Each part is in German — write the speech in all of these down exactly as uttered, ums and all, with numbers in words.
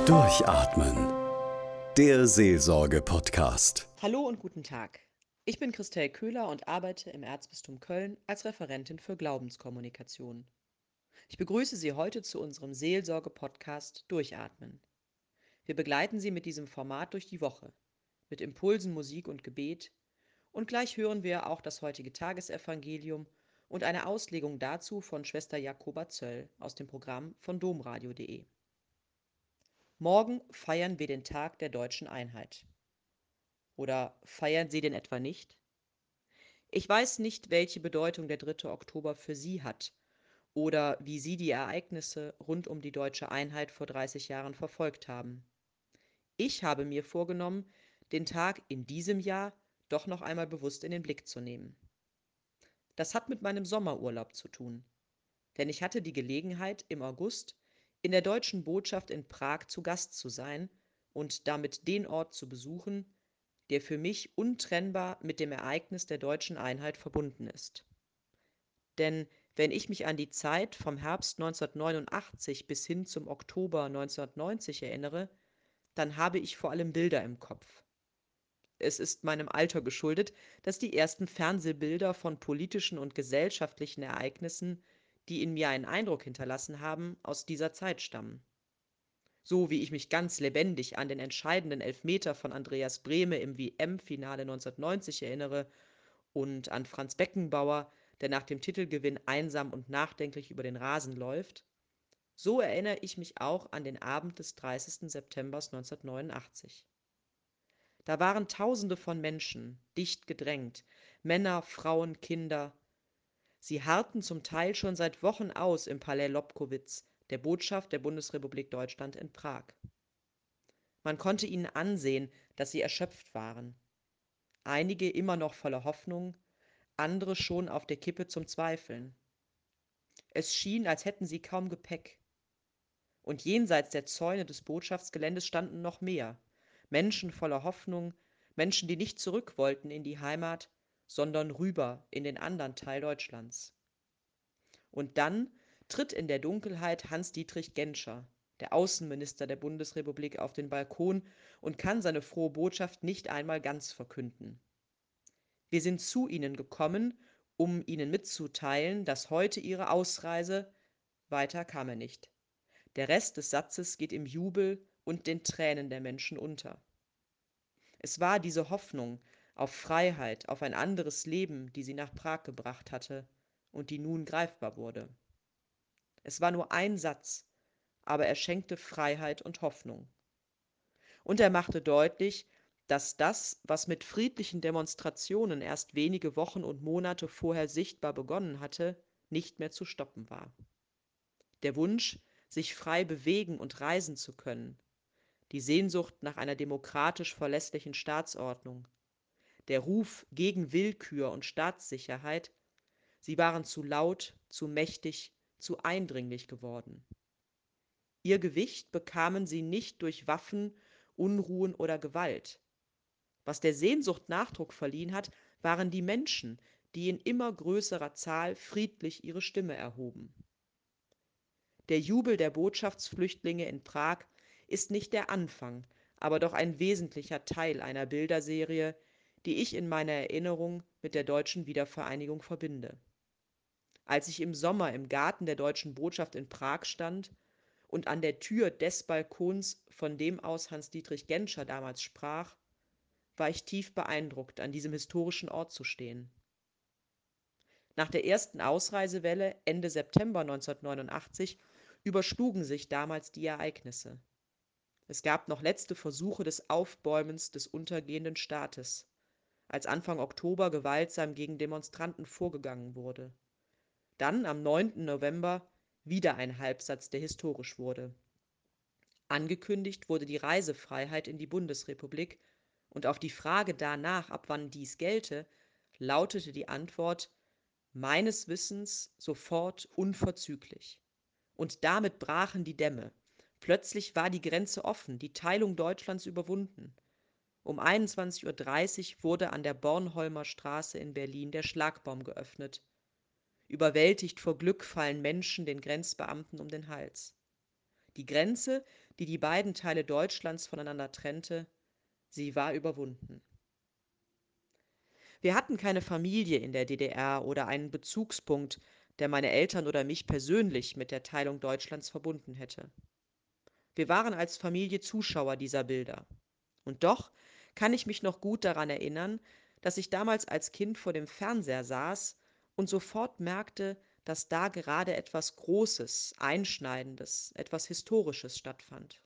Durchatmen. Der Seelsorge-Podcast. Hallo und guten Tag. Ich bin Christel Köhler und arbeite im Erzbistum Köln als Referentin für Glaubenskommunikation. Ich begrüße Sie heute zu unserem Seelsorge-Podcast Durchatmen. Wir begleiten Sie mit diesem Format durch die Woche, mit Impulsen, Musik und Gebet. Und gleich hören wir auch das heutige Tagesevangelium und eine Auslegung dazu von Schwester Jakoba Zöll aus dem Programm von domradio punkt de. Morgen feiern wir den Tag der deutschen Einheit. Oder feiern Sie den etwa nicht? Ich weiß nicht, welche Bedeutung der dritte Oktober für Sie hat oder wie Sie die Ereignisse rund um die deutsche Einheit vor dreißig Jahren verfolgt haben. Ich habe mir vorgenommen, den Tag in diesem Jahr doch noch einmal bewusst in den Blick zu nehmen. Das hat mit meinem Sommerurlaub zu tun, denn ich hatte die Gelegenheit, im August in der Deutschen Botschaft in Prag zu Gast zu sein und damit den Ort zu besuchen, der für mich untrennbar mit dem Ereignis der deutschen Einheit verbunden ist. Denn wenn ich mich an die Zeit vom Herbst neunzehnhundertneunundachtzig bis hin zum Oktober neunzehnhundertneunzig erinnere, dann habe ich vor allem Bilder im Kopf. Es ist meinem Alter geschuldet, dass die ersten Fernsehbilder von politischen und gesellschaftlichen Ereignissen, die in mir einen Eindruck hinterlassen haben, aus dieser Zeit stammen. So wie ich mich ganz lebendig an den entscheidenden Elfmeter von Andreas Brehme im W M-Finale neunzehnhundertneunzig erinnere und an Franz Beckenbauer, der nach dem Titelgewinn einsam und nachdenklich über den Rasen läuft, so erinnere ich mich auch an den Abend des dreißigsten September neunzehnhundertneunundachtzig. Da waren Tausende von Menschen, dicht gedrängt, Männer, Frauen, Kinder. Sie harrten zum Teil schon seit Wochen aus im Palais Lobkowitz, der Botschaft der Bundesrepublik Deutschland in Prag. Man konnte ihnen ansehen, dass sie erschöpft waren. Einige immer noch voller Hoffnung, andere schon auf der Kippe zum Zweifeln. Es schien, als hätten sie kaum Gepäck. Und jenseits der Zäune des Botschaftsgeländes standen noch mehr. Menschen voller Hoffnung, Menschen, die nicht zurück wollten in die Heimat, sondern rüber in den anderen Teil Deutschlands. Und dann tritt in der Dunkelheit Hans-Dietrich Genscher, der Außenminister der Bundesrepublik, auf den Balkon und kann seine frohe Botschaft nicht einmal ganz verkünden. Wir sind zu Ihnen gekommen, um Ihnen mitzuteilen, dass heute Ihre Ausreise… Weiter kam er nicht. Der Rest des Satzes geht im Jubel und den Tränen der Menschen unter. Es war diese Hoffnung auf Freiheit, auf ein anderes Leben, die sie nach Prag gebracht hatte und die nun greifbar wurde. Es war nur ein Satz, aber er schenkte Freiheit und Hoffnung. Und er machte deutlich, dass das, was mit friedlichen Demonstrationen erst wenige Wochen und Monate vorher sichtbar begonnen hatte, nicht mehr zu stoppen war. Der Wunsch, sich frei bewegen und reisen zu können, die Sehnsucht nach einer demokratisch verlässlichen Staatsordnung, der Ruf gegen Willkür und Staatssicherheit, sie waren zu laut, zu mächtig, zu eindringlich geworden. Ihr Gewicht bekamen sie nicht durch Waffen, Unruhen oder Gewalt. Was der Sehnsucht Nachdruck verliehen hat, waren die Menschen, die in immer größerer Zahl friedlich ihre Stimme erhoben. Der Jubel der Botschaftsflüchtlinge in Prag ist nicht der Anfang, aber doch ein wesentlicher Teil einer Bilderserie, die ich in meiner Erinnerung mit der deutschen Wiedervereinigung verbinde. Als ich im Sommer im Garten der Deutschen Botschaft in Prag stand und an der Tür des Balkons, von dem aus Hans-Dietrich Genscher damals sprach, war ich tief beeindruckt, an diesem historischen Ort zu stehen. Nach der ersten Ausreisewelle Ende September neunzehnhundertneunundachtzig überschlugen sich damals die Ereignisse. Es gab noch letzte Versuche des Aufbäumens des untergehenden Staates, als Anfang Oktober gewaltsam gegen Demonstranten vorgegangen wurde. Dann am neunten November wieder ein Halbsatz, der historisch wurde. Angekündigt wurde die Reisefreiheit in die Bundesrepublik, und auf die Frage danach, ab wann dies gelte, lautete die Antwort: meines Wissens sofort unverzüglich. Und damit brachen die Dämme. Plötzlich war die Grenze offen, die Teilung Deutschlands überwunden. Um einundzwanzig Uhr dreißig wurde an der Bornholmer Straße in Berlin der Schlagbaum geöffnet. Überwältigt vor Glück fallen Menschen den Grenzbeamten um den Hals. Die Grenze, die die beiden Teile Deutschlands voneinander trennte, sie war überwunden. Wir hatten keine Familie in der D D R oder einen Bezugspunkt, der meine Eltern oder mich persönlich mit der Teilung Deutschlands verbunden hätte. Wir waren als Familie Zuschauer dieser Bilder. Und doch kann ich mich noch gut daran erinnern, dass ich damals als Kind vor dem Fernseher saß und sofort merkte, dass da gerade etwas Großes, Einschneidendes, etwas Historisches stattfand.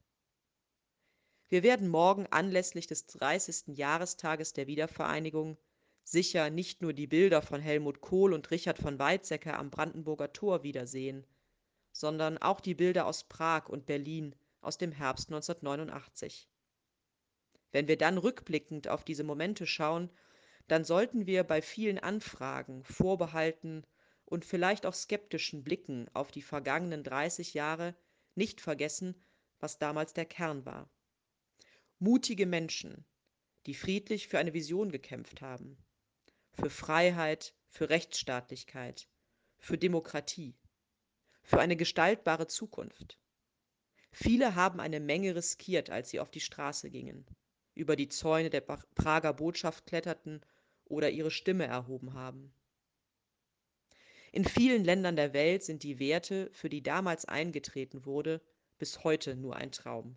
Wir werden morgen anlässlich des dreißigsten Jahrestages der Wiedervereinigung sicher nicht nur die Bilder von Helmut Kohl und Richard von Weizsäcker am Brandenburger Tor wiedersehen, sondern auch die Bilder aus Prag und Berlin aus dem Herbst neunzehnhundertneunundachtzig. Wenn wir dann rückblickend auf diese Momente schauen, dann sollten wir bei vielen Anfragen, Vorbehalten und vielleicht auch skeptischen Blicken auf die vergangenen dreißig Jahre nicht vergessen, was damals der Kern war. Mutige Menschen, die friedlich für eine Vision gekämpft haben, für Freiheit, für Rechtsstaatlichkeit, für Demokratie, für eine gestaltbare Zukunft. Viele haben eine Menge riskiert, als sie auf die Straße gingen, über die Zäune der Prager Botschaft kletterten oder ihre Stimme erhoben haben. In vielen Ländern der Welt sind die Werte, für die damals eingetreten wurde, bis heute nur ein Traum.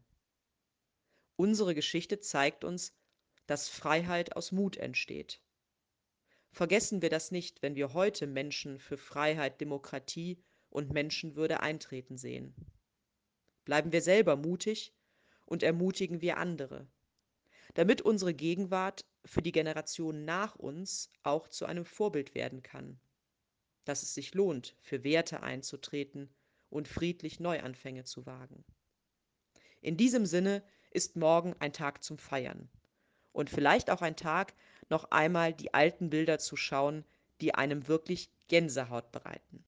Unsere Geschichte zeigt uns, dass Freiheit aus Mut entsteht. Vergessen wir das nicht, wenn wir heute Menschen für Freiheit, Demokratie und Menschenwürde eintreten sehen. Bleiben wir selber mutig und ermutigen wir andere, damit unsere Gegenwart für die Generationen nach uns auch zu einem Vorbild werden kann, dass es sich lohnt, für Werte einzutreten und friedlich Neuanfänge zu wagen. In diesem Sinne ist morgen ein Tag zum Feiern und vielleicht auch ein Tag, noch einmal die alten Bilder zu schauen, die einem wirklich Gänsehaut bereiten.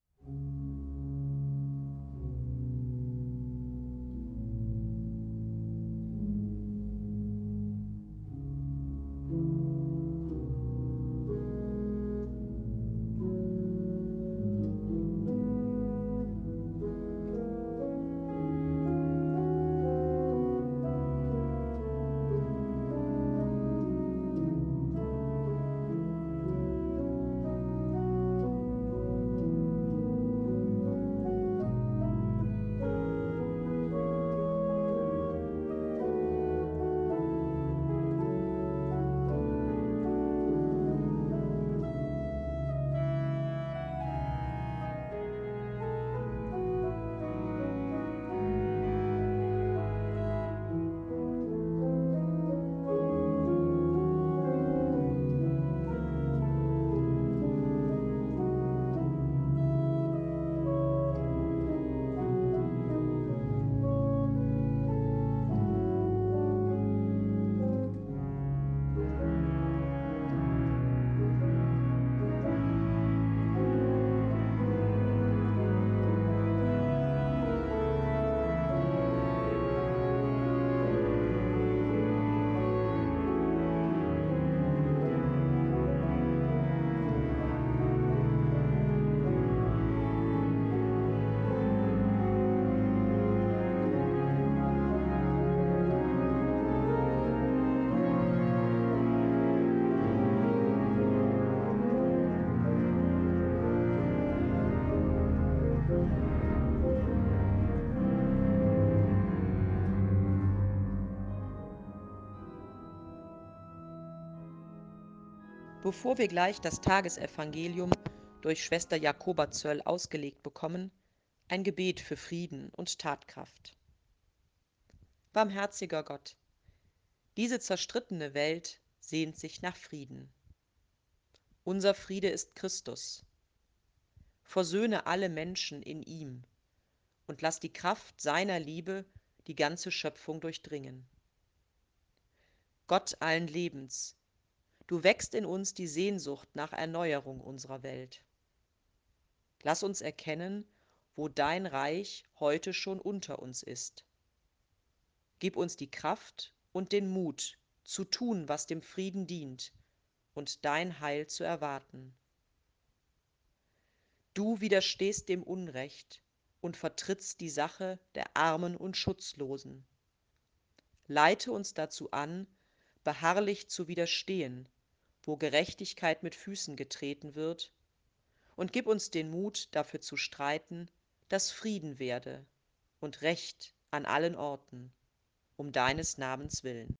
Bevor wir gleich das Tagesevangelium durch Schwester Jakoba Zöll ausgelegt bekommen, ein Gebet für Frieden und Tatkraft. Barmherziger Gott, diese zerstrittene Welt sehnt sich nach Frieden. Unser Friede ist Christus. Versöhne alle Menschen in ihm und lass die Kraft seiner Liebe die ganze Schöpfung durchdringen. Gott allen Lebens, du wächst in uns die Sehnsucht nach Erneuerung unserer Welt. Lass uns erkennen, wo dein Reich heute schon unter uns ist. Gib uns die Kraft und den Mut, zu tun, was dem Frieden dient und dein Heil zu erwarten. Du widerstehst dem Unrecht und vertrittst die Sache der Armen und Schutzlosen. Leite uns dazu an, beharrlich zu widerstehen, wo Gerechtigkeit mit Füßen getreten wird, und gib uns den Mut, dafür zu streiten, dass Frieden werde und Recht an allen Orten, um deines Namens willen.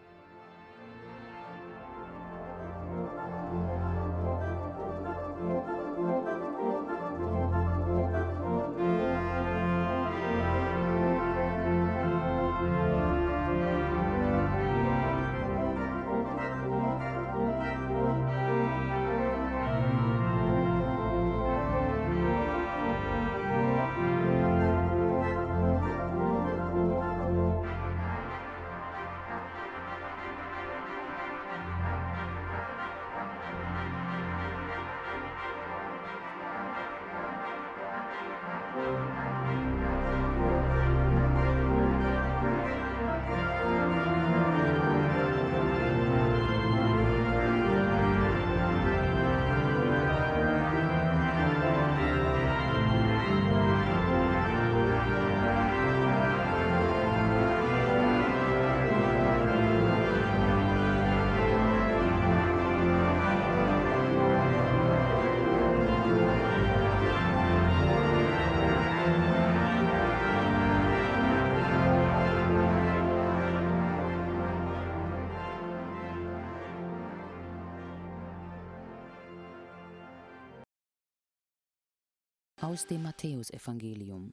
Aus dem Matthäusevangelium.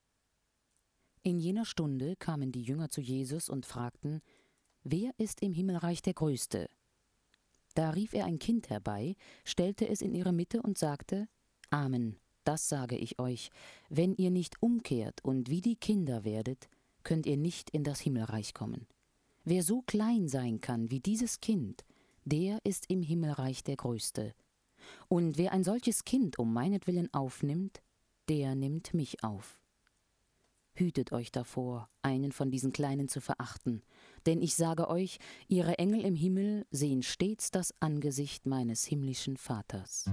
In jener Stunde kamen die Jünger zu Jesus und fragten: Wer ist im Himmelreich der Größte? Da rief er ein Kind herbei, stellte es in ihre Mitte und sagte: Amen, das sage ich euch, wenn ihr nicht umkehrt und wie die Kinder werdet, könnt ihr nicht in das Himmelreich kommen. Wer so klein sein kann wie dieses Kind, der ist im Himmelreich der Größte. Und wer ein solches Kind um meinetwillen aufnimmt, der nimmt mich auf. Hütet euch davor, einen von diesen Kleinen zu verachten, denn ich sage euch, ihre Engel im Himmel sehen stets das Angesicht meines himmlischen Vaters.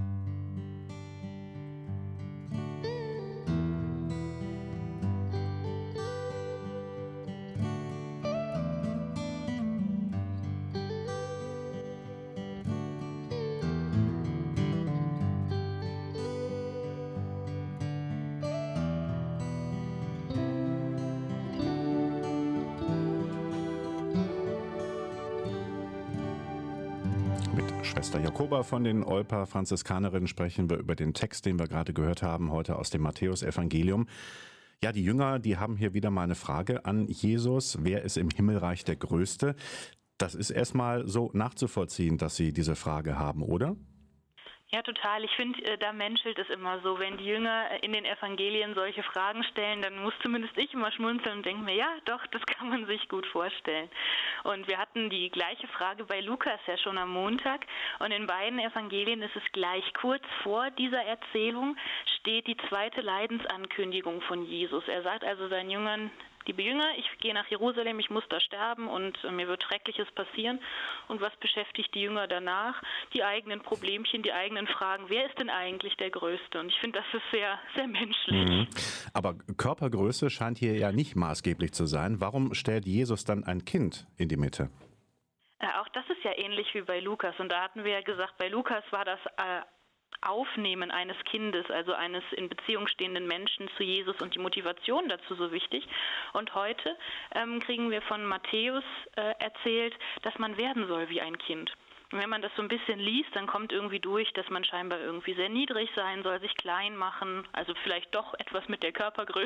Schwester Jakoba von den Olper Franziskanerinnen sprechen wir über den Text, den wir gerade gehört haben, heute aus dem Matthäusevangelium. Ja, die Jünger, die haben hier wieder mal eine Frage an Jesus. Wer ist im Himmelreich der Größte? Das ist erstmal so nachzuvollziehen, dass sie diese Frage haben, oder? Ja, total. Ich finde, da menschelt es immer so. Wenn die Jünger in den Evangelien solche Fragen stellen, dann muss zumindest ich immer schmunzeln und denke mir, ja, doch, das kann man sich gut vorstellen. Und wir hatten die gleiche Frage bei Lukas ja schon am Montag. Und in beiden Evangelien ist es gleich. Kurz vor dieser Erzählung steht die zweite Leidensankündigung von Jesus. Er sagt also seinen Jüngern: Liebe Jünger, ich gehe nach Jerusalem, ich muss da sterben und mir wird Schreckliches passieren. Und was beschäftigt die Jünger danach? Die eigenen Problemchen, die eigenen Fragen. Wer ist denn eigentlich der Größte? Und ich finde, das ist sehr, sehr menschlich. Mhm. Aber Körpergröße scheint hier ja nicht maßgeblich zu sein. Warum stellt Jesus dann ein Kind in die Mitte? Ja, auch das ist ja ähnlich wie bei Lukas. Und da hatten wir ja gesagt, bei Lukas war das äh, Aufnehmen eines Kindes, also eines in Beziehung stehenden Menschen zu Jesus und die Motivation dazu so wichtig. Und heute ähm, kriegen wir von Matthäus äh, erzählt, dass man werden soll wie ein Kind. Und wenn man das so ein bisschen liest, dann kommt irgendwie durch, dass man scheinbar irgendwie sehr niedrig sein soll, sich klein machen, also vielleicht doch etwas mit der Körpergröße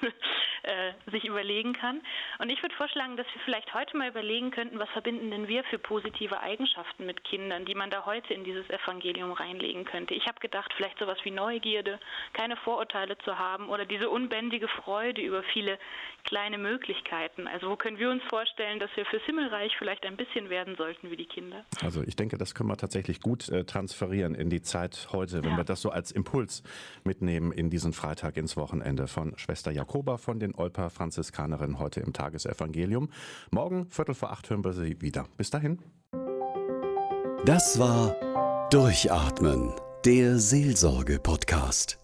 äh, sich überlegen kann. Und ich würde vorschlagen, dass wir vielleicht heute mal überlegen könnten, was verbinden denn wir für positive Eigenschaften mit Kindern, die man da heute in dieses Evangelium reinlegen könnte. Ich habe gedacht, vielleicht sowas wie Neugierde, keine Vorurteile zu haben oder diese unbändige Freude über viele kleine Möglichkeiten. Also wo können wir uns vorstellen, dass wir fürs Himmelreich vielleicht ein bisschen werden sollten wie die Kinder? Also ich denke, das können wir tatsächlich gut äh, transferieren in die Zeit heute, wenn ja. wir das so als Impuls mitnehmen in diesen Freitag ins Wochenende von Schwester Jakoba von den Olper Franziskanerinnen heute im Tagesevangelium. Morgen Viertel vor acht hören wir sie wieder. Bis dahin. Das war Durchatmen, der Seelsorge-Podcast.